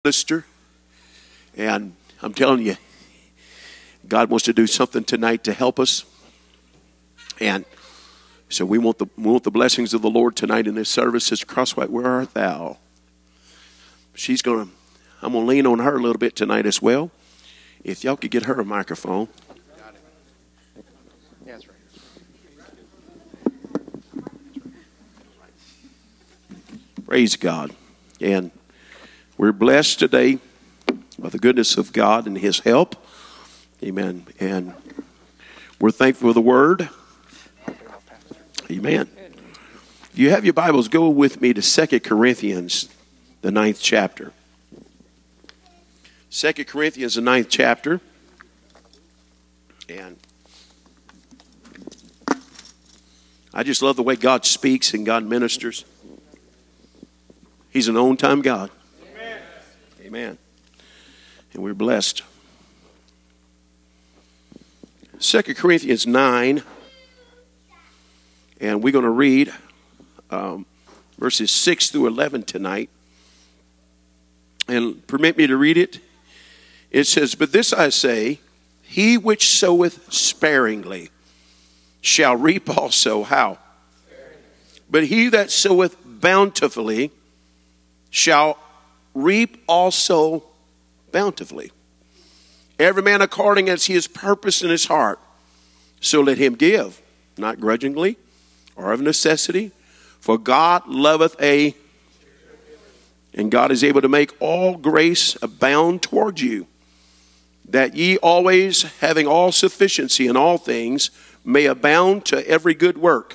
Minister, and I'm telling you, God wants to do something tonight to help us, and so we want the blessings of the Lord tonight in this service. Sister Crosswhite, where art thou? I'm gonna lean on her a little bit tonight as well. If y'all could get her a microphone. Got it. Yeah, that's right. Praise God. And we're blessed today by the goodness of God and His help. Amen. And we're thankful for the Word. Amen. If you have your Bibles, go with me to 2 Corinthians, the 9th chapter. 2 Corinthians, the 9th chapter. And I just love the way God speaks and God ministers. He's an on-time God. Amen. Amen. And we're blessed. 2 Corinthians 9. And we're going to read verses 6 through 11 tonight. And permit me to read it. It says, "But this I say, he which soweth sparingly shall reap also." How? "But he that soweth bountifully shall reap also bountifully. Every man according as he has purposed in his heart, so let him give, not grudgingly or of necessity, for God loveth and God is able to make all grace abound toward you, that ye always, having all sufficiency in all things, may abound to every good work.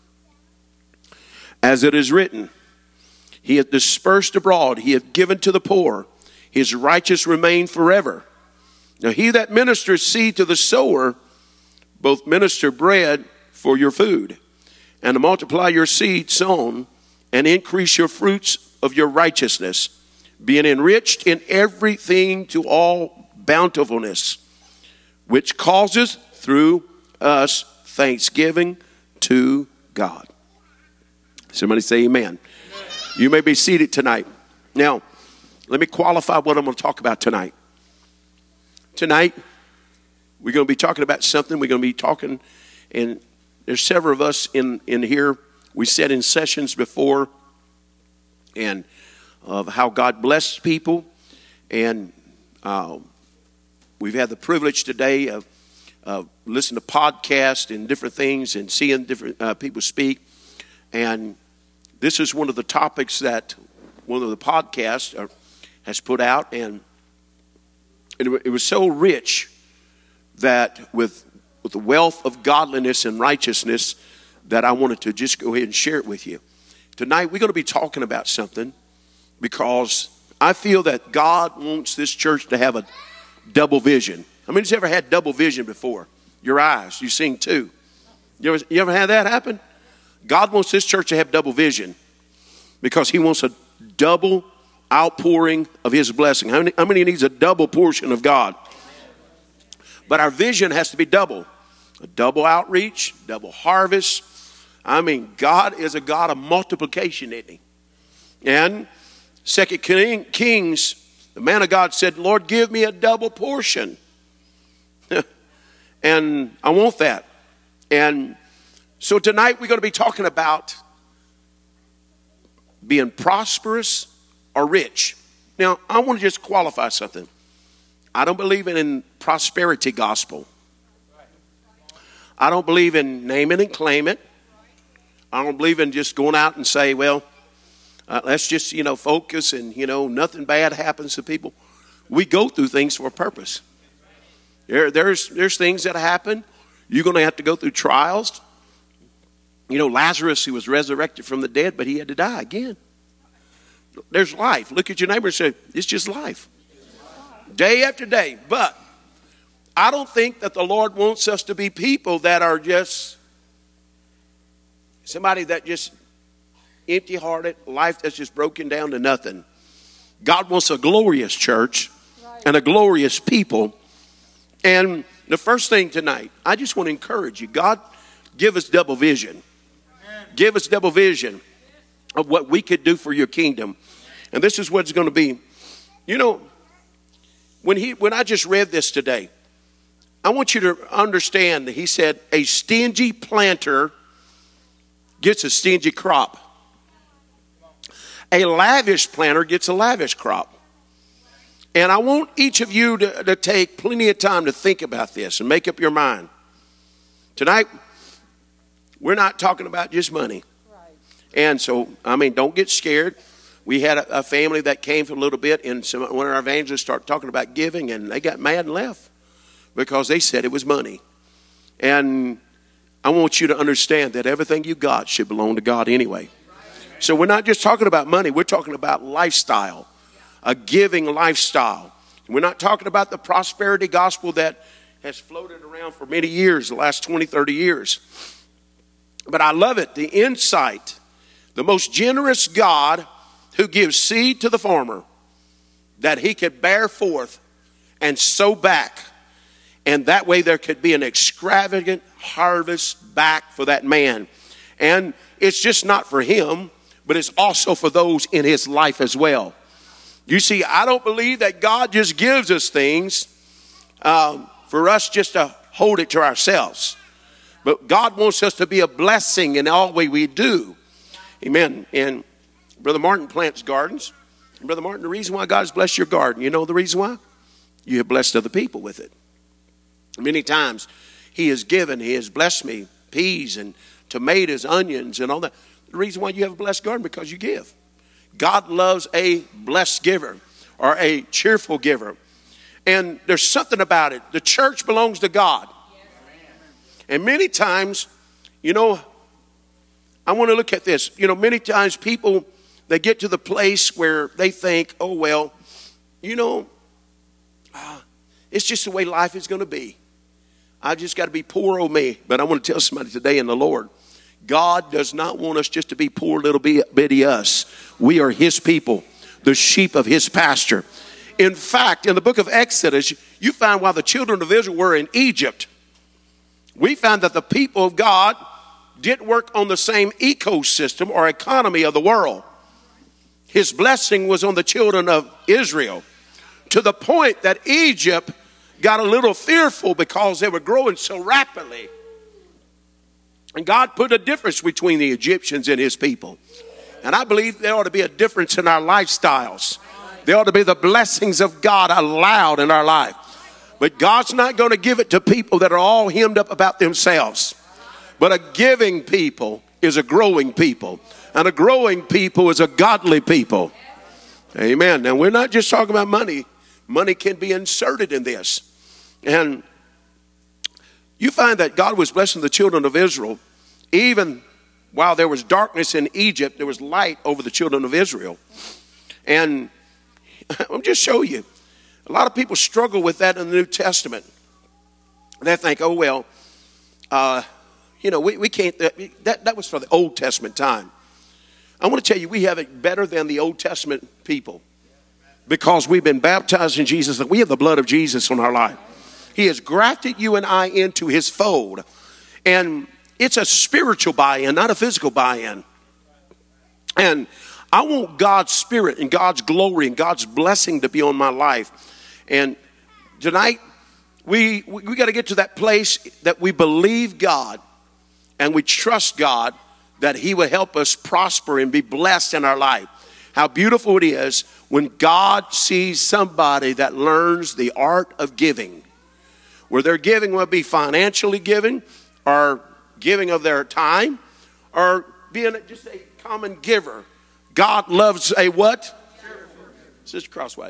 As it is written, He hath dispersed abroad, he hath given to the poor, his righteous remain forever. Now he that ministers seed to the sower, both minister bread for your food, and to multiply your seed sown, and increase your fruits of your righteousness, being enriched in everything to all bountifulness, which causes through us thanksgiving to God." Somebody say amen. Amen. You may be seated tonight. Now, let me qualify what I'm going to talk about tonight. Tonight, we're going to be talking about something. We're going to be talking, and there's several of us in here. We sat in sessions before, and of how God blessed people. And we've had the privilege today of listening to podcasts and different things and seeing different people speak. And this is one of the topics that one of the podcasts has put out. And it was so rich that with the wealth of godliness and righteousness that I wanted to just go ahead and share it with you. Tonight we're going to be talking about something because I feel that God wants this church to have a double vision. How many's ever had double vision before? Your eyes, you seen two. You ever had that happen? God wants this church to have double vision because he wants a double outpouring of his blessing. How many needs a double portion of God? But our vision has to be double. A double outreach, double harvest. I mean, God is a God of multiplication, isn't he? And 2 Kings, the man of God said, "Lord, give me a double portion." And I want that. And so tonight we're going to be talking about being prosperous or rich. Now, I want to just qualify something. I don't believe in prosperity gospel. I don't believe in name it and claim it. I don't believe in just going out and say, well, let's just, focus and, nothing bad happens to people. We go through things for a purpose. There's things that happen. You're going to have to go through trials. Lazarus, he was resurrected from the dead, but he had to die again. There's life. Look at your neighbor and say, it's just life. Day after day. But I don't think that the Lord wants us to be people that are just somebody that just empty-hearted, life that's just broken down to nothing. God wants a glorious church and a glorious people. And the first thing tonight, I just want to encourage you. God, give us double vision. Give us double vision of what we could do for your kingdom. And this is what it's going to be. You know, when I just read this today, I want you to understand that he said a stingy planter gets a stingy crop. A lavish planter gets a lavish crop. And I want each of you to take plenty of time to think about this and make up your mind. Tonight, we're not talking about just money. Right. And so, don't get scared. We had a family that came for a little bit, and one of our evangelists started talking about giving, and they got mad and left because they said it was money. And I want you to understand that everything you got should belong to God anyway. So we're not just talking about money. We're talking about lifestyle, a giving lifestyle. We're not talking about the prosperity gospel that has floated around for many years, the last 20, 30 years. But I love it, the insight, the most generous God who gives seed to the farmer that he could bear forth and sow back. And that way there could be an extravagant harvest back for that man. And it's just not for him, but it's also for those in his life as well. You see, I don't believe that God just gives us things for us just to hold it to ourselves. But God wants us to be a blessing in all way we do. Amen. And Brother Martin plants gardens. And Brother Martin, the reason why God has blessed your garden, you know the reason why? You have blessed other people with it. Many times he has blessed me peas and tomatoes, onions, and all that. The reason why you have a blessed garden, because you give. God loves a blessed giver or a cheerful giver. And there's something about it. The church belongs to God. And many times, I want to look at this. Many times people, they get to the place where they think, oh, well, it's just the way life is going to be. I just got to be poor old me. But I want to tell somebody today in the Lord, God does not want us just to be poor little bitty us. We are his people, the sheep of his pasture. In fact, in the book of Exodus, you find while the children of Israel were in Egypt, we found that the people of God didn't work on the same ecosystem or economy of the world. His blessing was on the children of Israel, to the point that Egypt got a little fearful because they were growing so rapidly. And God put a difference between the Egyptians and his people. And I believe there ought to be a difference in our lifestyles. There ought to be the blessings of God allowed in our life. But God's not going to give it to people that are all hemmed up about themselves. But a giving people is a growing people. And a growing people is a godly people. Amen. Now, we're not just talking about money. Money can be inserted in this. And you find that God was blessing the children of Israel. Even while there was darkness in Egypt, there was light over the children of Israel. And I'll just show you. A lot of people struggle with that in the New Testament. They think, oh, well, we can't. That was for the Old Testament time. I want to tell you, we have it better than the Old Testament people. Because we've been baptized in Jesus. We have the blood of Jesus on our life. He has grafted you and I into his fold. And it's a spiritual buy-in, not a physical buy-in. And I want God's spirit and God's glory and God's blessing to be on my life. And tonight, we got to get to that place that we believe God and we trust God that he will help us prosper and be blessed in our life. How beautiful it is when God sees somebody that learns the art of giving. Where their giving will be financially giving or giving of their time or being just a common giver. God loves a what? Sister Crossway.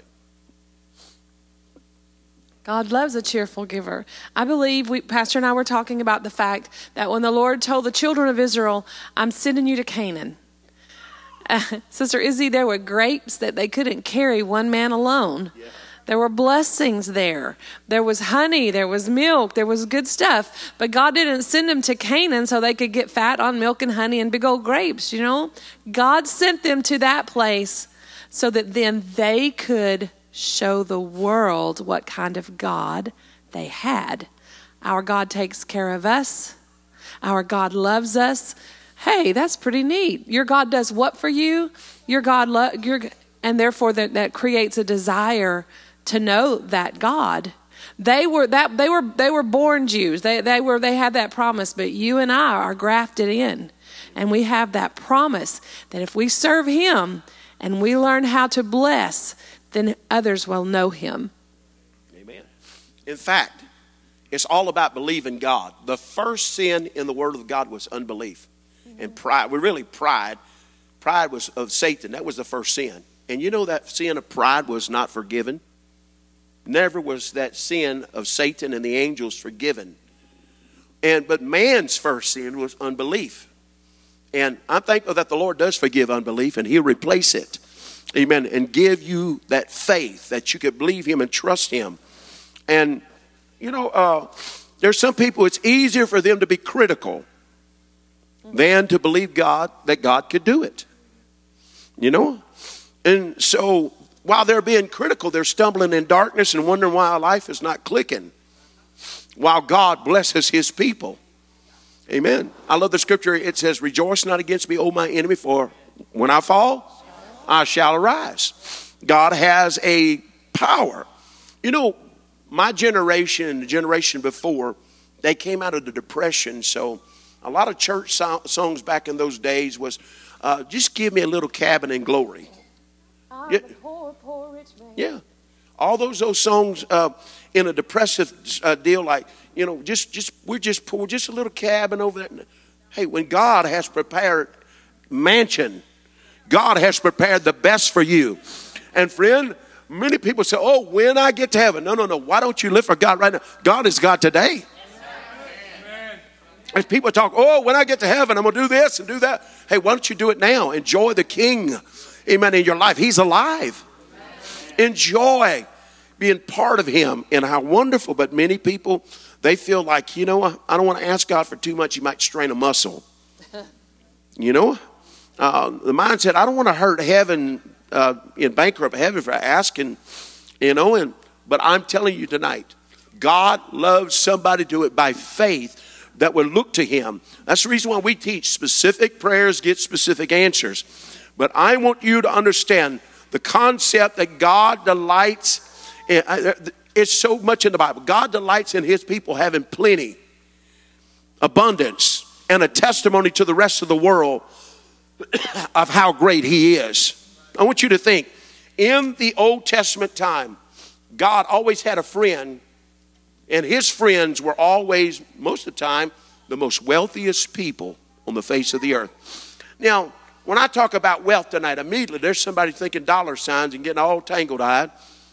God loves a cheerful giver. I believe Pastor and I were talking about the fact that when the Lord told the children of Israel, I'm sending you to Canaan. Sister Izzy, there were grapes that they couldn't carry one man alone. Yeah. There were blessings there. There was honey. There was milk. There was good stuff. But God didn't send them to Canaan so they could get fat on milk and honey and big old grapes, God sent them to that place so that then they could show the world what kind of God they had. Our God takes care of us. Our God loves us. Hey, that's pretty neat. Your God does what for you? Your God and therefore that creates a desire to know that God. They were born Jews. They had that promise, but you and I are grafted in, and we have that promise that if we serve him and we learn how to bless, then others will know him. Amen. In fact, it's all about believing God. The first sin in the Word of God was unbelief and pride. Pride. Pride was of Satan. That was the first sin. And you know that sin of pride was not forgiven. Never was that sin of Satan and the angels forgiven. But man's first sin was unbelief. And I'm thankful that the Lord does forgive unbelief, and he'll replace it. Amen. And give you that faith that you could believe him and trust him. And, there's some people, it's easier for them to be critical than to believe God, that God could do it. And so while they're being critical, they're stumbling in darkness and wondering why life is not clicking, while God blesses his people. Amen. I love the scripture. It says, rejoice not against me, O my enemy, for when I fall, I shall arise. God has a power. My generation and the generation before, they came out of the Depression. So a lot of church songs back in those days was, just give me a little cabin in glory. Yeah. Poor rich man. Yeah. All those songs in a depressive deal, like, we're just poor, just a little cabin over there. Hey, when God has prepared mansion, God has prepared the best for you. And friend, many people say, oh, when I get to heaven. No. Why don't you live for God right now? God is God today. Amen. As people talk, oh, when I get to heaven, I'm going to do this and do that. Hey, why don't you do it now? Enjoy the King, amen, in your life. He's alive. Amen. Enjoy being part of him and how wonderful. But many people, they feel like, I don't want to ask God for too much. He might strain a muscle. The mindset, I don't want to hurt heaven, in bankrupt heaven for asking, but I'm telling you tonight, God loves somebody to do it by faith that will look to him. That's the reason why we teach specific prayers get specific answers. But I want you to understand the concept that God delights in. It's so much in the Bible. God delights in his people having plenty, abundance, and a testimony to the rest of the world of how great he is. I want you to think, in the Old Testament time, God always had a friend, and his friends were always, most of the time, the most wealthiest people on the face of the earth. Now, when I talk about wealth tonight, immediately there's somebody thinking dollar signs and getting all tangled-eyed.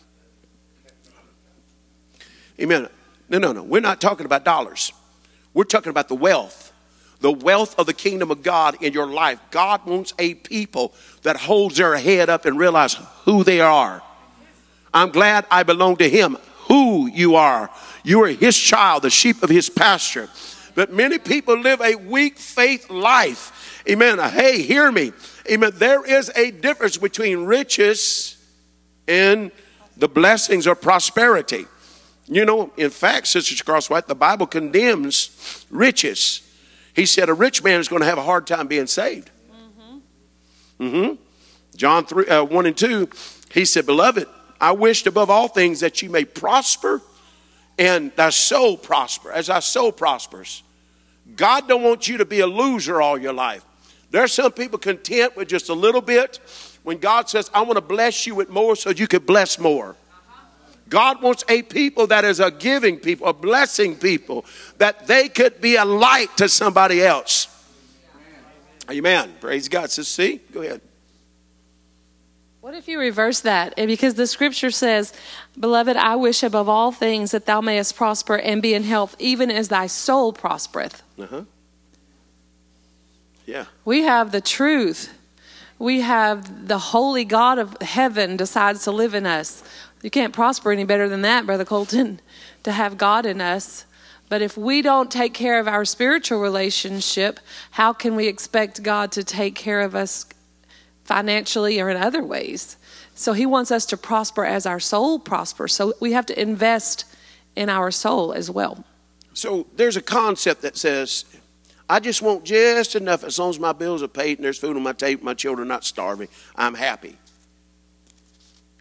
Amen. No. We're not talking about dollars. We're talking about the wealth of the kingdom of God in your life. God wants a people that holds their head up and realize who they are. I'm glad I belong to him. Who you are. You are his child, the sheep of his pasture. But many people live a weak faith life. Amen. Hey, hear me. Amen. There is a difference between riches and the blessings of prosperity. In fact, Sister Crosswhite, the Bible condemns riches. He said a rich man is going to have a hard time being saved. John 1 and 2, he said, beloved, I wished above all things that you may prosper and thy soul prosper, as thy soul prospers. God don't want you to be a loser all your life. There are some people content with just a little bit when God says, I want to bless you with more so you could bless more. God wants a people that is a giving people, a blessing people, that they could be a light to somebody else. Amen. Praise God. So see, go ahead. What if you reverse that? Because the scripture says, beloved, I wish above all things that thou mayest prosper and be in health, even as thy soul prospereth. Yeah. We have the truth. We have the holy God of heaven decides to live in us. You can't prosper any better than that, Brother Colton, to have God in us. But if we don't take care of our spiritual relationship, how can we expect God to take care of us financially or in other ways? So he wants us to prosper as our soul prospers. So we have to invest in our soul as well. So there's a concept that says, I just want just enough as long as my bills are paid and there's food on my table, my children are not starving, I'm happy.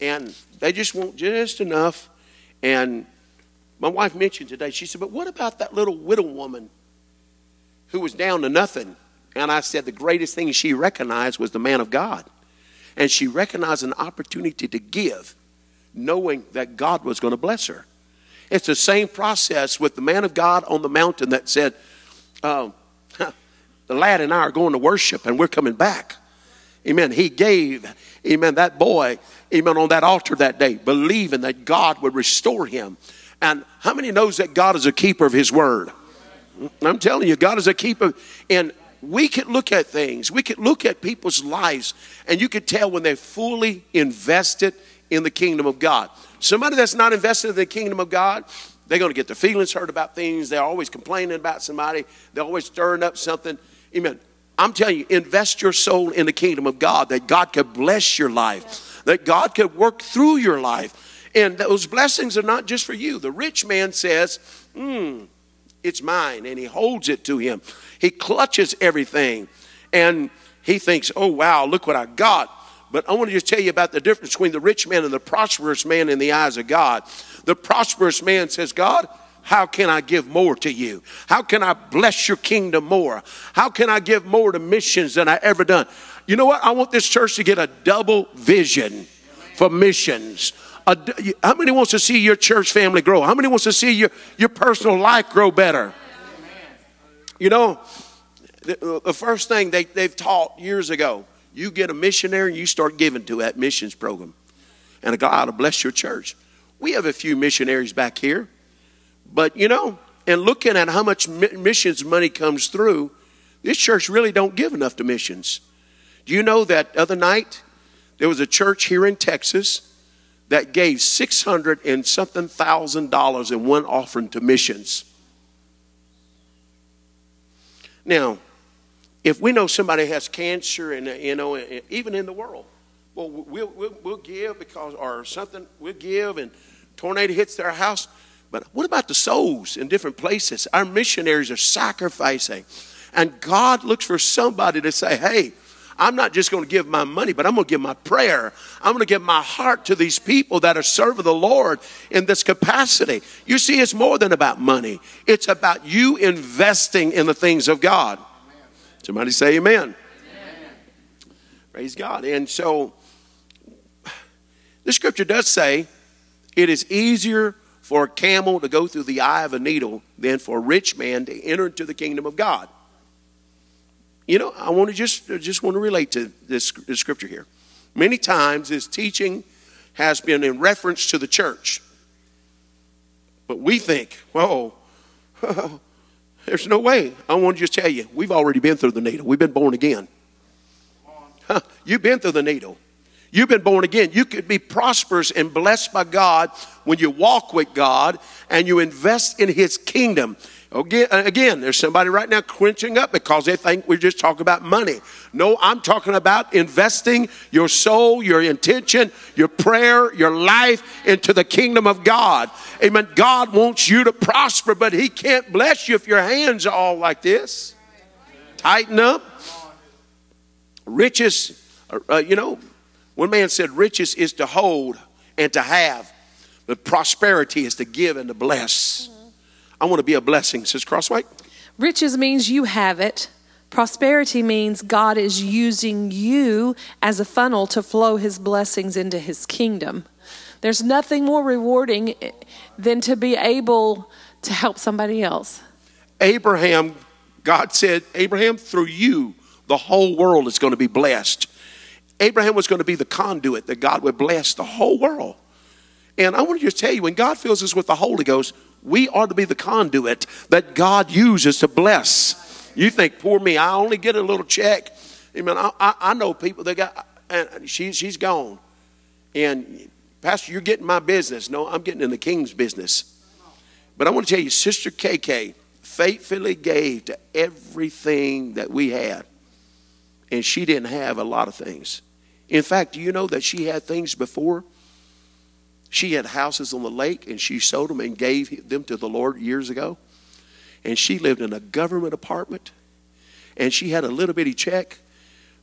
And they just want just enough. And my wife mentioned today, she said, but what about that little widow woman who was down to nothing? And I said the greatest thing she recognized was the man of God. And she recognized an opportunity to give, knowing that God was going to bless her. It's the same process with the man of God on the mountain that said, the lad and I are going to worship and we're coming back. Amen. He gave, amen, that boy, amen, on that altar that day, believing that God would restore him. And how many knows that God is a keeper of his word? I'm telling you, God is a keeper. And we could look at things. We could look at people's lives, and you could tell when they're fully invested in the kingdom of God. Somebody that's not invested in the kingdom of God, they're going to get their feelings hurt about things. They're always complaining about somebody. They're always stirring up something. Amen. I'm telling you, invest your soul in the kingdom of God, that God could bless your life, that God could work through your life. And those blessings are not just for you. The rich man says, it's mine, and he holds it to him. He clutches everything, and he thinks, oh, wow, look what I got. But I want to just tell you about the difference between the rich man and the prosperous man in the eyes of God. The prosperous man says, God, how can I give more to you? How can I bless your kingdom more? How can I give more to missions than I ever done? You know what? I want this church to get a double vision for missions. How many wants to see your church family grow? How many wants to see your personal life grow better? You know, the first thing they've taught years ago, you get a missionary and you start giving to that missions program. And God will bless your church. We have a few missionaries back here. But, you know, and looking at how much missions money comes through, this church really don't give enough to missions. Do you know that other night there was a church here in Texas that gave $600 and something thousand in one offering to missions? Now, if we know somebody has cancer, and you know, even in the world, well, we'll give because, or something, we'll give, and tornado hits their house. But what about the souls in different places? Our missionaries are sacrificing, and God looks for somebody to say, hey, I'm not just going to give my money, but I'm going to give my prayer. I'm going to give my heart to these people that are serving the Lord in this capacity. You see, it's more than about money. It's about you investing in the things of God. Amen. Somebody say amen. Amen. Praise God. And so the scripture does say it is easier for a camel to go through the eye of a needle than for a rich man to enter into the kingdom of God. You know, I want to just want to relate to this scripture here. Many times this teaching has been in reference to the church. But we think, whoa, there's no way. I want to just tell you, we've already been through the needle. We've been born again. You've been through the needle. You've been born again. You could be prosperous and blessed by God when you walk with God and you invest in his kingdom. Again, there's somebody right now quenching up because they think we're just talking about money. No, I'm talking about investing your soul, your intention, your prayer, your life into the kingdom of God. Amen. God wants you to prosper, but he can't bless you if your hands are all like this. Tighten up. Riches, you know, one man said riches is to hold and to have, but prosperity is to give and to bless. I want to be a blessing, Sister Crosswhite. Riches means you have it. Prosperity means God is using you as a funnel to flow his blessings into his kingdom. There's nothing more rewarding than to be able to help somebody else. Abraham, God said, Abraham, through you, the whole world is going to be blessed. Abraham was going to be the conduit that God would bless the whole world. And I want to just tell you, when God fills us with the Holy Ghost, we are to be the conduit that God uses to bless. You think, poor me, I only get a little check. Amen. I know people that got, and she's gone. And Pastor, you're getting my business. No, I'm getting in the King's business. But I want to tell you, Sister KK faithfully gave to everything that we had. And she didn't have a lot of things. In fact, do you know that she had things before? She had houses on the lake, and she sold them and gave them to the Lord years ago. And she lived in a government apartment, and she had a little bitty check.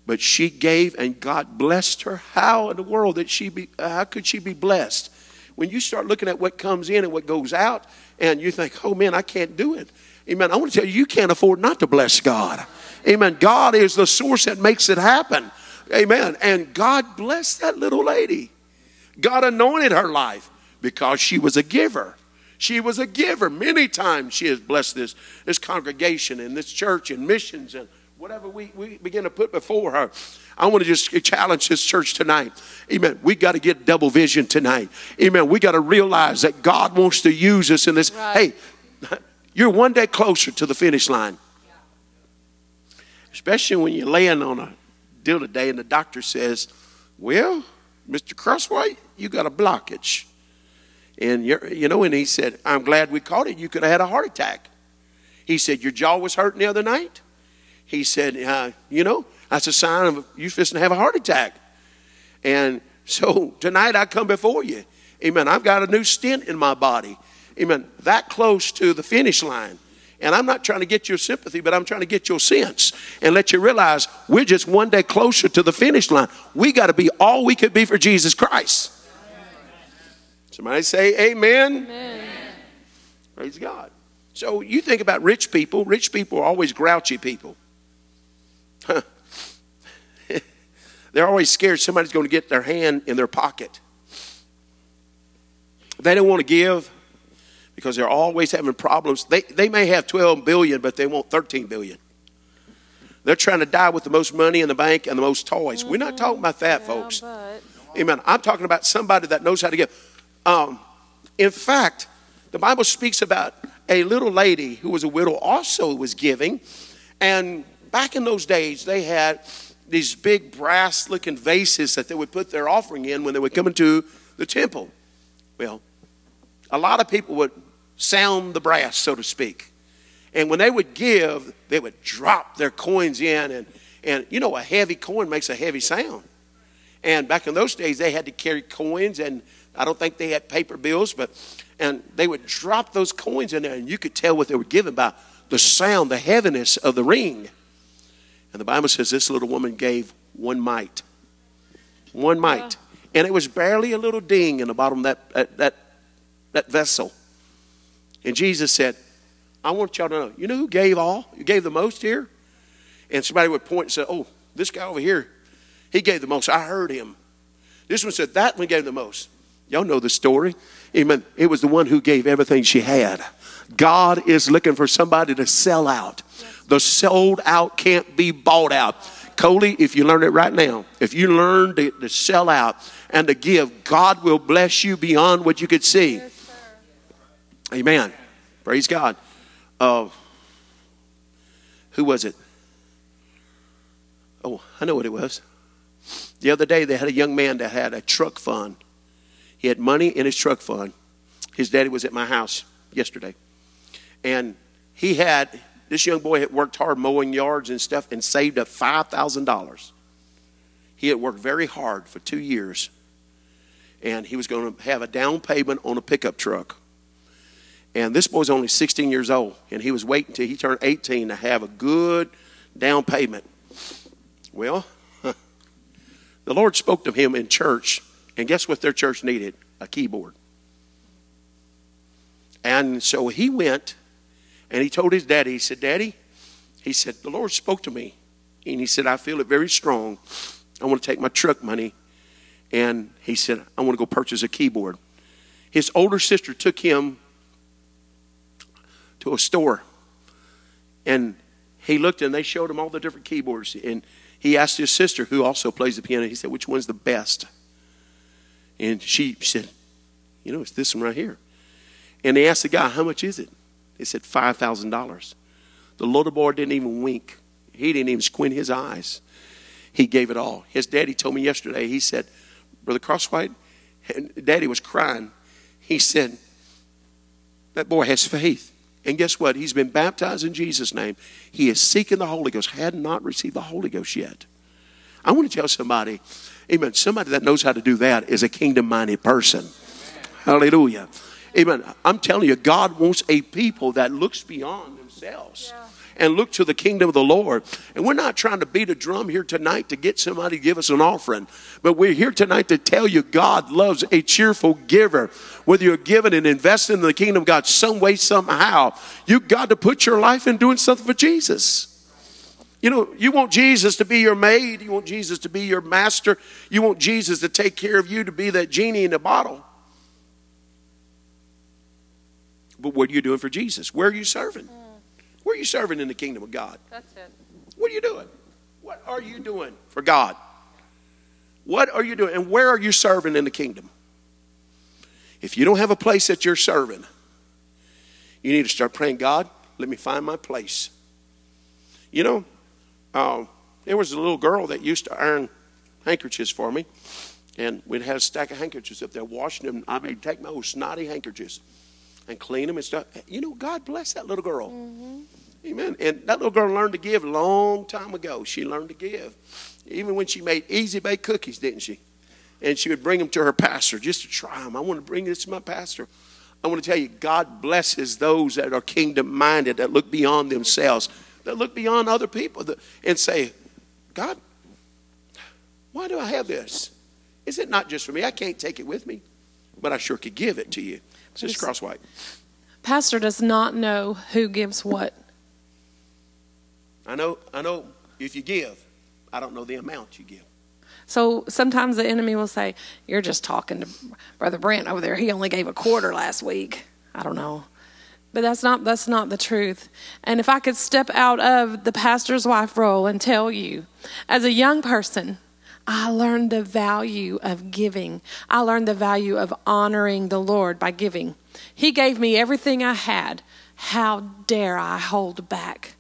But she gave and God blessed her. How in the world how could she be blessed? When you start looking at what comes in and what goes out, and you think, oh man, I can't do it. Amen. I want to tell you, you can't afford not to bless God. Amen. God is the source that makes it happen. Amen. And God blessed that little lady. God anointed her life because she was a giver. She was a giver. Many times she has blessed this congregation and this church and missions and whatever we begin to put before her. I want to just challenge this church tonight. Amen. We got to get double vision tonight. Amen. We got to realize that God wants to use us in this. Right. Hey, you're one day closer to the finish line. Especially when you're laying on a deal today and the doctor says, well, Mr. Crosswhite, you got a blockage. And and he said, I'm glad we caught it. You could have had a heart attack. He said, your jaw was hurting the other night. He said, that's a sign of you fixing to have a heart attack. And so tonight I come before you. Amen. I've got a new stent in my body. Amen. That close to the finish line. And I'm not trying to get your sympathy, but I'm trying to get your sense and let you realize we're just one day closer to the finish line. We got to be all we could be for Jesus Christ. Somebody say amen. Amen. Praise God. So you think about rich people. Rich people are always grouchy people. They're always scared somebody's going to get their hand in their pocket. They don't want to give because they're always having problems. They may have 12 billion, but they want 13 billion. They're trying to die with the most money in the bank and the most toys. We're not talking about that, folks. Amen. I'm talking about somebody that knows how to give. In fact, the Bible speaks about a little lady who was a widow also was giving. And back in those days, they had these big brass-looking vases that they would put their offering in when they would come into the temple. Well, a lot of people would sound the brass, so to speak. And when they would give, they would drop their coins in. And a heavy coin makes a heavy sound. And back in those days, they had to carry coins, and I don't think they had paper bills, and they would drop those coins in there, and you could tell what they were giving by the sound, the heaviness of the ring. And the Bible says this little woman gave 1 mite. 1 mite. And it was barely a little ding in the bottom of that vessel. And Jesus said, I want y'all to know, you know who gave all? You gave the most here? And somebody would point and say, oh, this guy over here, he gave the most. I heard him. This one said, that one gave the most. Y'all know the story. Amen. It was the one who gave everything she had. God is looking for somebody to sell out. The sold out can't be bought out. Coley, if you learn it right now, if you learn to sell out and to give, God will bless you beyond what you could see. Yes, amen. Praise God. Who was it? Oh, I know what it was. The other day they had a young man that had a truck fund. He had money in his truck fund. His daddy was at my house yesterday. And this young boy had worked hard mowing yards and stuff and saved up $5,000. He had worked very hard for 2 years. And he was going to have a down payment on a pickup truck. And this boy's only 16 years old. And he was waiting until he turned 18 to have a good down payment. Well, the Lord spoke to him in church. And guess what their church needed? A keyboard. And so he went and he told his daddy, he said, Daddy, he said, the Lord spoke to me. And he said, I feel it very strong. I want to take my truck money. And he said, I want to go purchase a keyboard. His older sister took him to a store. And he looked and they showed him all the different keyboards. And he asked his sister, who also plays the piano, he said, which one's the best? And she said, it's this one right here. And they asked the guy, how much is it? They said $5,000. The little boy didn't even wink. He didn't even squint his eyes. He gave it all. His daddy told me yesterday, he said, Brother Crosswhite, and Daddy was crying. He said, that boy has faith. And guess what? He's been baptized in Jesus' name. He is seeking the Holy Ghost. Had not received the Holy Ghost yet. I want to tell somebody, amen, somebody that knows how to do that is a kingdom-minded person. Amen. Hallelujah. Amen. I'm telling you, God wants a people that looks beyond themselves. Yeah. and look to the kingdom of the Lord. And we're not trying to beat a drum here tonight to get somebody to give us an offering. But we're here tonight to tell you God loves a cheerful giver. Whether you're giving and investing in the kingdom of God some way, somehow, you've got to put your life in doing something for Jesus. You know, you want Jesus to be your maid. You want Jesus to be your master. You want Jesus to take care of you, to be that genie in the bottle. But what are you doing for Jesus? Where are you serving? Where are you serving in the kingdom of God? That's it. What are you doing? What are you doing for God? What are you doing? And where are you serving in the kingdom? If you don't have a place that you're serving, you need to start praying, God, let me find my place. You know, there was a little girl that used to iron handkerchiefs for me. And we'd have a stack of handkerchiefs up there, washing them. I mean, take my old snotty handkerchiefs and clean them and stuff. You know, God bless that little girl. Mm-hmm. Amen. And that little girl learned to give a long time ago. She learned to give. Even when she made easy baked cookies, didn't she? And she would bring them to her pastor just to try them. I want to bring this to my pastor. I want to tell you, God blesses those that are kingdom-minded, that look beyond themselves, that look beyond other people and say, God, why do I have this? Is it not just for me? I can't take it with me, but I sure could give it to you. Sister Crosswhite. Pastor does not know who gives what. I know if you give, I don't know the amount you give. So sometimes the enemy will say, you're just talking to Brother Brent over there. He only gave a quarter last week. I don't know. But that's not the truth. And if I could step out of the pastor's wife role and tell you, as a young person, I learned the value of giving. I learned the value of honoring the Lord by giving. He gave me everything I had. How dare I hold back?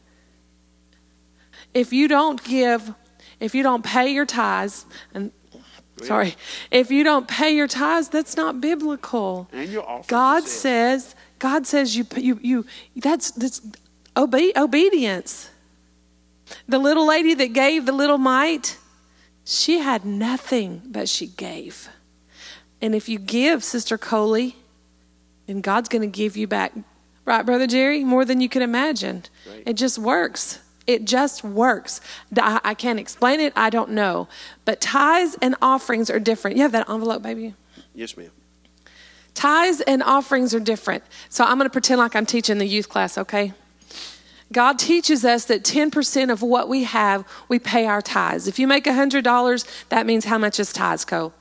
If you don't give, if you don't pay your tithes, if you don't pay your tithes, that's not biblical. And your offering. God says you that's obedience. The little lady that gave the little mite, she had nothing, but she gave. And if you give, Sister Coley, then God's going to give you back, right, Brother Jerry, more than you can imagine. Right. It just works. It just works. I can't explain it. I don't know. But tithes and offerings are different. You have that envelope, baby? Yes, ma'am. Tithes and offerings are different. So I'm going to pretend like I'm teaching the youth class, okay? God teaches us that 10% of what we have, we pay our tithes. If you make $100, that means how much is tithes, Co?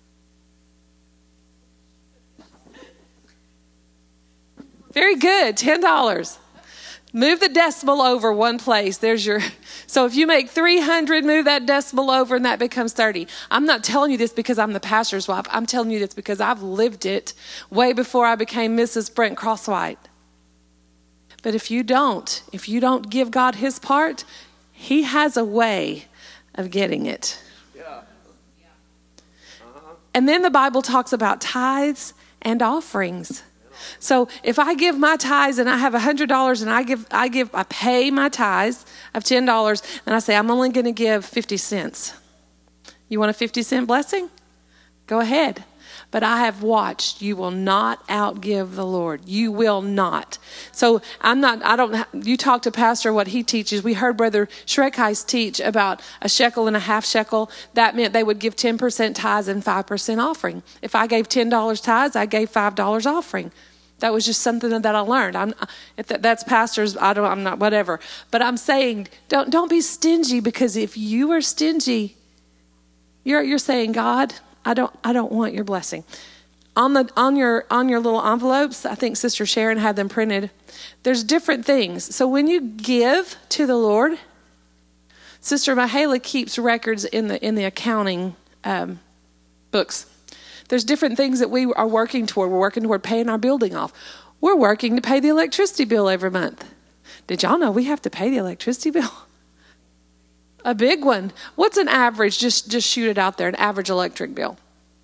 Very good, $10. Move the decimal over one place. So if you make 300, move that decimal over and that becomes 30. I'm not telling you this because I'm the pastor's wife. I'm telling you this because I've lived it way before I became Mrs. Brent Crosswhite. But if you don't give God his part, he has a way of getting it. Yeah. Uh-huh. And then the Bible talks about tithes and offerings. So if I give my tithes and I have $100 and I pay my tithes of $10 and I say I'm only going to give 50 cents. You want a 50-cent blessing? Go ahead. But I have watched, you will not outgive the Lord. You will not. So you talk to Pastor what he teaches. We heard Brother Schreckheis teach about a shekel and a half shekel. That meant they would give 10% tithes and 5% offering. If I gave $10 tithes, I gave $5 offering. That was just something that I learned. That's pastors. I'm not whatever. But I'm saying, don't be stingy, because if you are stingy, you're saying, God, I don't want your blessing. On your little envelopes, I think Sister Sharon had them printed. There's different things. So when you give to the Lord, Sister Mahala keeps records in the accounting books. There's different things that we are working toward. We're working toward paying our building off. We're working to pay the electricity bill every month. Did y'all know we have to pay the electricity bill? A big one. What's an average? Just shoot it out there. An average electric bill.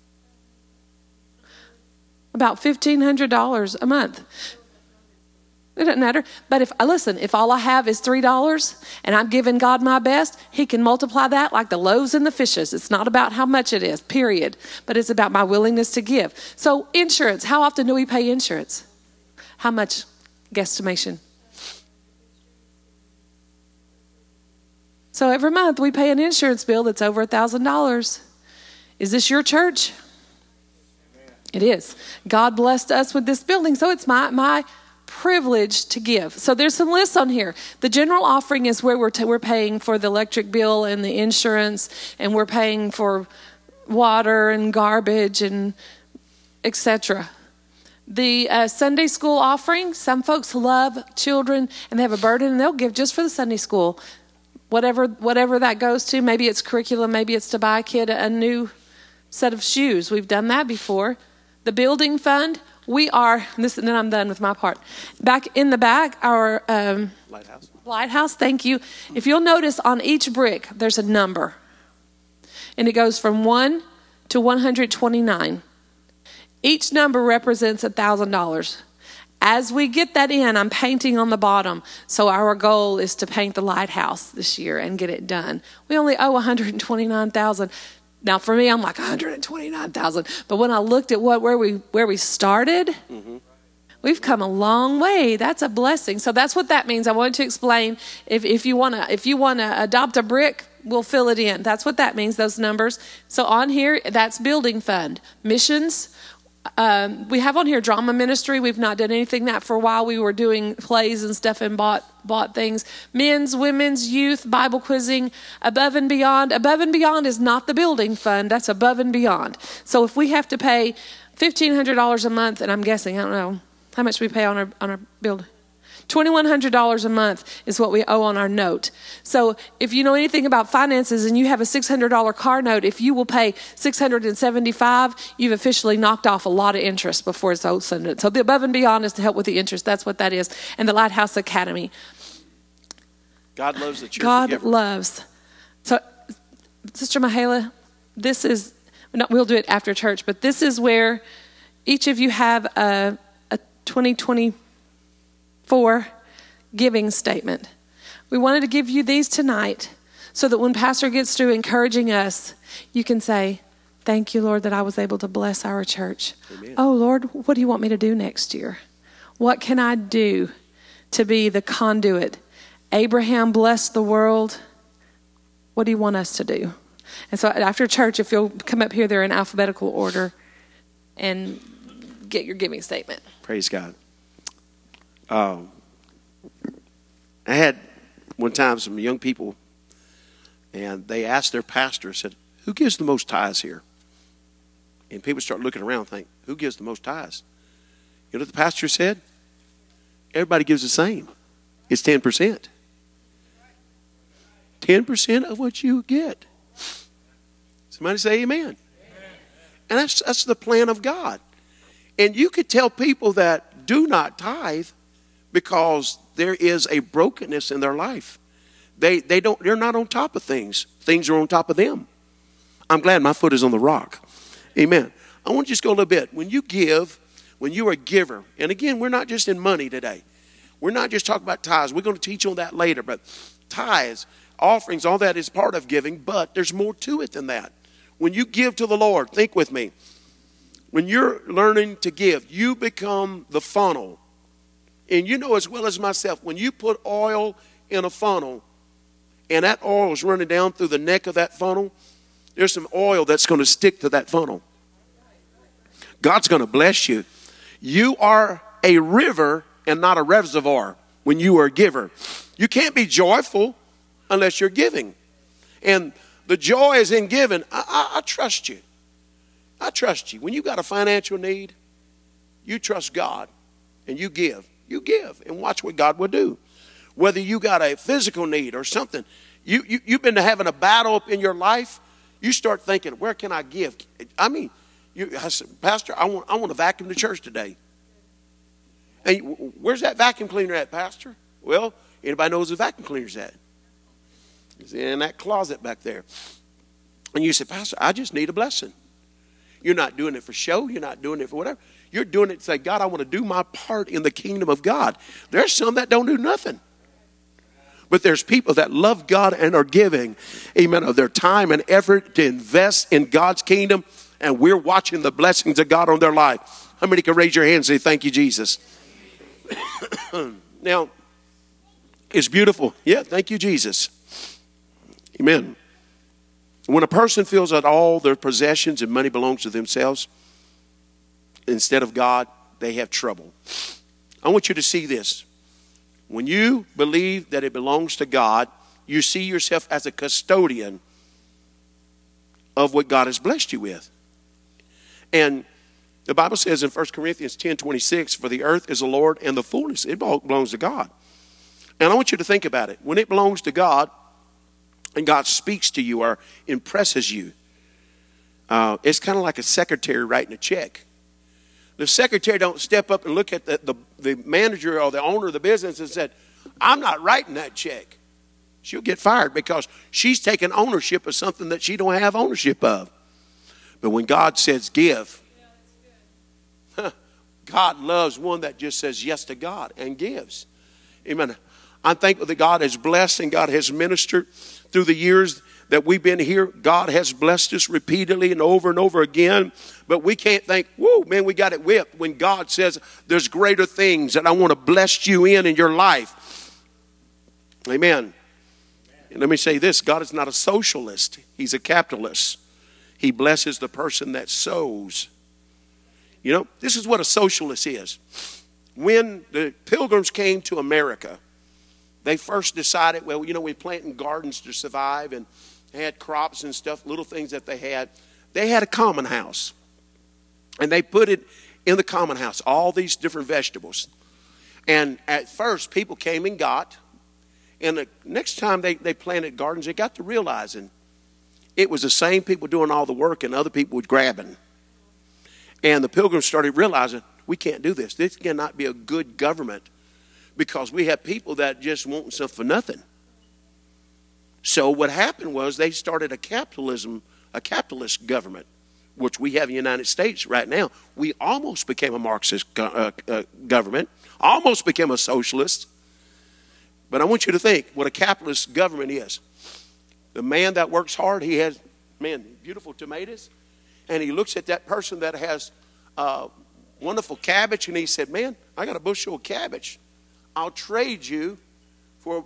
About $1,500 a month. It doesn't matter. But if all I have is $3 and I'm giving God my best, he can multiply that like the loaves and the fishes. It's not about how much it is, period. But it's about my willingness to give. So insurance, how often do we pay insurance? How much? Guesstimation. So every month we pay an insurance bill that's over $1,000. Is this your church? It is. God blessed us with this building, so it's my privilege to give. So there's some lists on here. The general offering is where we're paying for the electric bill and the insurance, and we're paying for water and garbage and etc. The Sunday school offering, some folks love children and they have a burden and they'll give just for the Sunday school. Whatever that goes to, maybe it's curriculum, maybe it's to buy a kid a new set of shoes. We've done that before. The building fund, and then I'm done with my part. Back in the back, our lighthouse, thank you. If you'll notice on each brick, there's a number. And it goes from 1 to 129. Each number represents $1,000. As we get that in, I'm painting on the bottom. So our goal is to paint the lighthouse this year and get it done. We only owe $129,000. Now, for me, I'm like $129,000. But when I looked at where we started, we've come a long way. That's a blessing. So that's what that means. I wanted to explain. If you want to adopt a brick, we'll fill it in. That's what that means. Those numbers. So on here, that's building fund, missions. We have on here drama ministry. We've not done anything that for a while. We were doing plays and stuff and bought things. Men's, women's, youth, Bible quizzing, above and beyond. Above and beyond is not the building fund. That's above and beyond. So if we have to pay $1,500 a month, and I'm guessing, I don't know how much we pay on our building. $2,100 a month is what we owe on our note. So if you know anything about finances and you have a $600 car note, if you will pay $675, you've officially knocked off a lot of interest before it's opened. So the above and beyond is to help with the interest. That's what that is. And the Lighthouse Academy. God loves the church. God loves. So, Sister Mahala, we'll do it after church, but this is where each of you have a 2024 giving statement. We wanted to give you these tonight so that when Pastor gets through encouraging us, you can say, thank you, Lord, that I was able to bless our church. Amen. Oh, Lord, what do you want me to do next year? What can I do to be the conduit? Abraham blessed the world. What do you want us to do? And so after church, if you'll come up here, they're in alphabetical order and get your giving statement. Praise God. I had one time some young people, and they asked their pastor, said, who gives the most tithes here? And people start looking around and think, who gives the most tithes? You know what the pastor said? Everybody gives the same. It's 10%. 10% of what you get. Somebody say amen. Amen. And that's the plan of God. And you could tell people that do not tithe because there is a brokenness in their life. They're not on top of things. Things are on top of them. I'm glad my foot is on the rock. Amen. I want to just go a little bit. When you give, when you are a giver, and again, we're not just in money today. We're not just talking about tithes. We're going to teach on that later. But tithes, offerings, all that is part of giving, but there's more to it than that. When you give to the Lord, think with me. When you're learning to give, you become the funnel. And you know as well as myself, when you put oil in a funnel and that oil is running down through the neck of that funnel, there's some oil that's going to stick to that funnel. God's going to bless you. You are a river and not a reservoir when you are a giver. You can't be joyful unless you're giving. And the joy is in giving. I trust you. I trust you. When you've got a financial need, you trust God and you give. You give and watch what God will do. Whether you got a physical need or something, you've been having a battle up in your life, you start thinking, where can I give? I mean, I said, Pastor, I want to vacuum the church today. And where's that vacuum cleaner at, Pastor? Well, anybody knows the vacuum cleaner's at? It's in that closet back there. And you say, Pastor, I just need a blessing. You're not doing it for show. You're not doing it for whatever. You're doing it to say, God, I want to do my part in the kingdom of God. There's some that don't do nothing. But there's people that love God and are giving, amen, of their time and effort to invest in God's kingdom. And we're watching the blessings of God on their life. How many can raise your hand and say, thank you, Jesus? Now, it's beautiful. Yeah, thank you, Jesus. Amen. When a person feels that all their possessions and money belongs to themselves instead of God, they have trouble. I want you to see this. When you believe that it belongs to God, you see yourself as a custodian of what God has blessed you with. And the Bible says in 1 Corinthians 10:26, for the earth is the Lord and the fullness. It belongs to God. And I want you to think about it. When it belongs to God and God speaks to you or impresses you, it's kind of like a secretary writing a check. The secretary don't step up and look at the manager or the owner of the business and said, I'm not writing that check. She'll get fired because she's taking ownership of something that she don't have ownership of. But when God says give, God loves one that just says yes to God and gives. Amen. I'm thankful that God has blessed and God has ministered through the years that we've been here. God has blessed us repeatedly and over again. But we can't think, whoa, man, we got it whipped. When God says there's greater things that I want to bless you in your life. Amen. And let me say this. God is not a socialist. He's a capitalist. He blesses the person that sows. You know, this is what a socialist is. When the Pilgrims came to America, they first decided, well, you know, we're planting gardens to survive, and they had crops and stuff, little things that they had. They had a common house, and they put it in the common house, all these different vegetables. And at first, people came and got, and the next time they planted gardens, they got to realizing it was the same people doing all the work and other people were grabbing. And the Pilgrims started realizing, we can't do this. This cannot be a good government because we have people that just want stuff for nothing. So what happened was they started a capitalist government, which we have in the United States right now. We almost became a Marxist government, almost became a socialist. But I want you to think what a capitalist government is. The man that works hard, he has, beautiful tomatoes. And he looks at that person that has wonderful cabbage, and he said, man, I got a bushel of cabbage. I'll trade you for,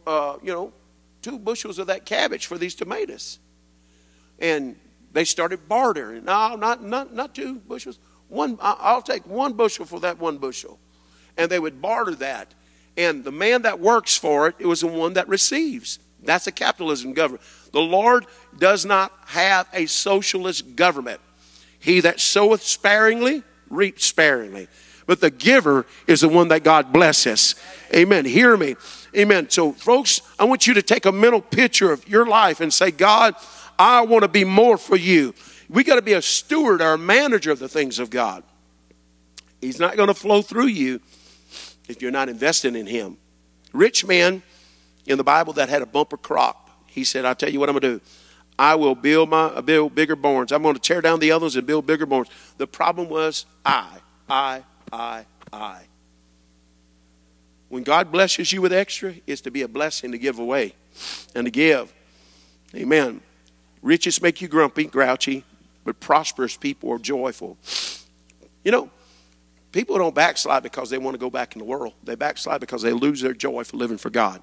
2 bushels of that cabbage for these tomatoes. And they started bartering. No, not 2 bushels. I'll take 1 bushel for that 1 bushel. And they would barter that. And the man that works for it, it was the one that receives. That's a capitalism government. The Lord does not have a socialist government. He that soweth sparingly, reaps sparingly. But the giver is the one that God blesses. Amen. Hear me. Amen. So, folks, I want you to take a mental picture of your life and say, God, I want to be more for you. We got to be a steward or a manager of the things of God. He's not going to flow through you if you're not investing in him. Rich man in the Bible that had a bumper crop. He said, I'll tell you what I'm going to do. I will build bigger barns. I'm going to tear down the others and build bigger barns. The problem was I. When God blesses you with extra, it's to be a blessing to give away and to give. Amen. Riches make you grumpy, grouchy, but prosperous people are joyful. You know, people don't backslide because they want to go back in the world. They backslide because they lose their joy for living for God.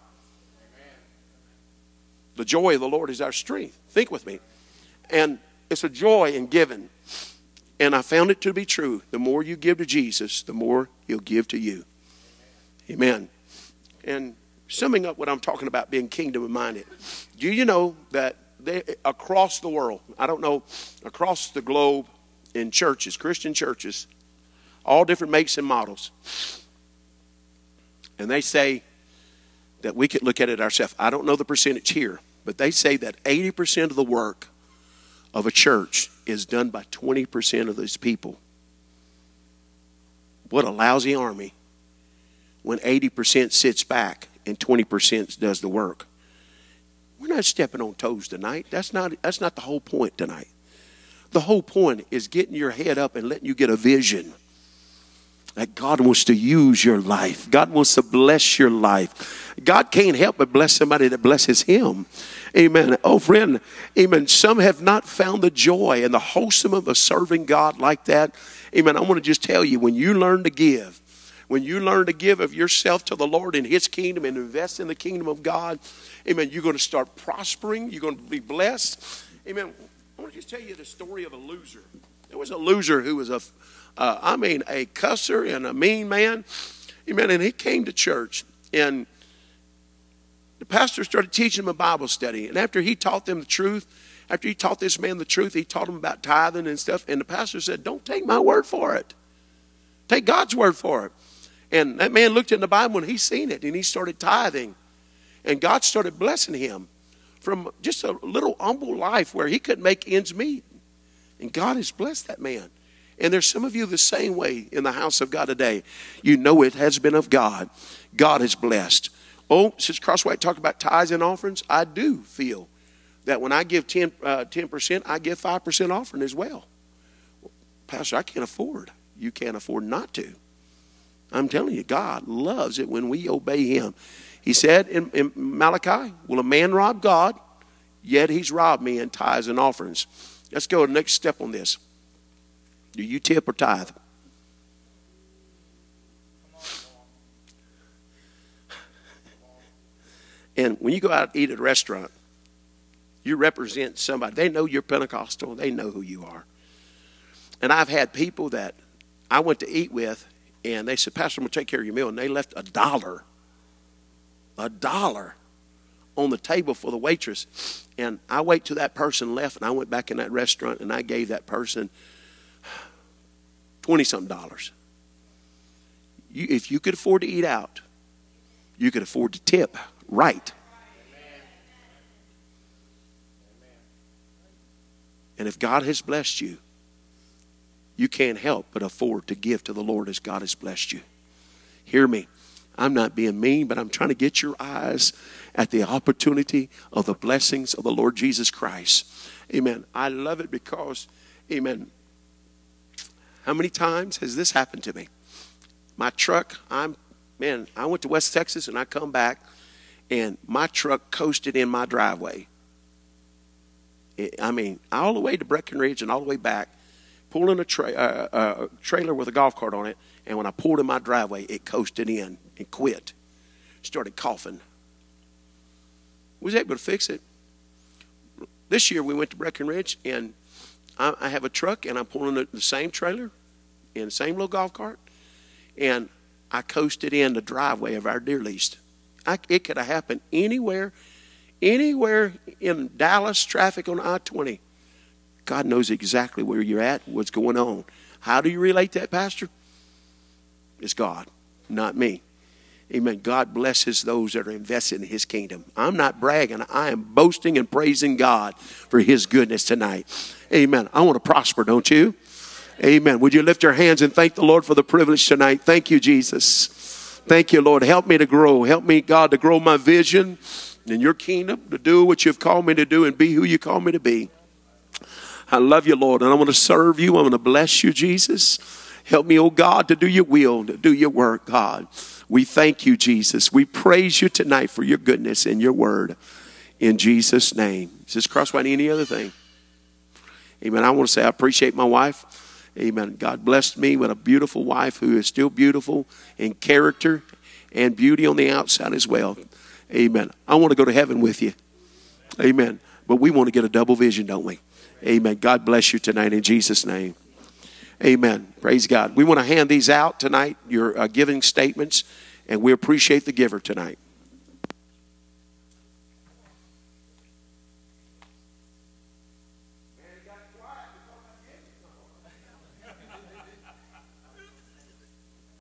The joy of the Lord is our strength. Think with me. And it's a joy in giving. And I found it to be true. The more you give to Jesus, the more he'll give to you. Amen. And summing up what I'm talking about being kingdom-minded. Do you know that across the world, I don't know, across the globe in churches, Christian churches, all different makes and models. And they say that we could look at it ourselves. I don't know the percentage here, but they say that 80% of the work of a church is done by 20% of those people. What a lousy army when 80% sits back and 20% does the work. We're not stepping on toes tonight. That's not the whole point tonight. The whole point is getting your head up and letting you get a vision that God wants to use your life. God wants to bless your life. God can't help but bless somebody that blesses him. Amen. Oh, friend, amen. Some have not found the joy and the wholesome of serving God like that. Amen. I want to just tell you, when you learn to give, When you learn to give of yourself to the Lord and his kingdom and invest in the kingdom of God, amen, you're going to start prospering. You're going to be blessed. Amen. I want to just tell you the story of a loser. There was a loser who was a cusser and a mean man. Amen. And he came to church, and the pastor started teaching him a Bible study. And after he taught them the truth, after he taught this man the truth, he taught him about tithing and stuff. And the pastor said, don't take my word for it. Take God's word for it. And that man looked in the Bible and he seen it, and he started tithing. And God started blessing him from just a little humble life where he couldn't make ends meet. And God has blessed that man. And there's some of you the same way in the house of God today. You know it has been of God. God has blessed. Oh, since Crosswhite talked about tithes and offerings, I do feel that when I give 10%, I give 5% offering as well. Pastor, I can't afford. You can't afford not to. I'm telling you, God loves it when we obey him. He said in Malachi, will a man rob God? Yet he's robbed me in tithes and offerings. Let's go to the next step on this. Do you tip or tithe? And when you go out to eat at a restaurant, you represent somebody. They know you're Pentecostal. They know who you are. And I've had people that I went to eat with, and they said, Pastor, I'm going to take care of your meal. And they left $1 on the table for the waitress. And I wait till that person left, and I went back in that restaurant, and I gave that person $20-something. If you could afford to eat out, you could afford to tip right. And if God has blessed you, you can't help but afford to give to the Lord as God has blessed you. Hear me. I'm not being mean, but I'm trying to get your eyes at the opportunity of the blessings of the Lord Jesus Christ. Amen. I love it because, amen, how many times has this happened to me? My truck, I went to West Texas and I come back and my truck coasted in my driveway. All the way to Breckenridge and all the way back, pulling a trailer with a golf cart on it, and when I pulled in my driveway, it coasted in and quit. Started coughing. Was able to fix it. This year we went to Breckenridge, and I have a truck, and I'm pulling the same trailer in the same little golf cart, and I coasted in the driveway of our deer lease. It could have happened anywhere in Dallas, traffic on I-20. God knows exactly where you're at, what's going on. How do you relate that, Pastor? It's God, not me. Amen. God blesses those that are invested in his kingdom. I'm not bragging. I am boasting and praising God for his goodness tonight. Amen. I want to prosper, don't you? Amen. Would you lift your hands and thank the Lord for the privilege tonight? Thank you, Jesus. Thank you, Lord. Help me to grow. Help me, God, to grow my vision in your kingdom, to do what you've called me to do and be who you call me to be. I love you, Lord, and I want to serve you. I want to bless you, Jesus. Help me, oh God, to do your will, to do your work, God. We thank you, Jesus. We praise you tonight for your goodness and your word. In Jesus' name. Is this Crosswhite any other thing? Amen. I want to say I appreciate my wife. Amen. God blessed me with a beautiful wife who is still beautiful in character and beauty on the outside as well. Amen. I want to go to heaven with you. Amen. But we want to get a double vision, don't we? Amen. God bless you tonight in Jesus' name. Amen. Praise God. We want to hand these out tonight, your giving statements, and we appreciate the giver tonight.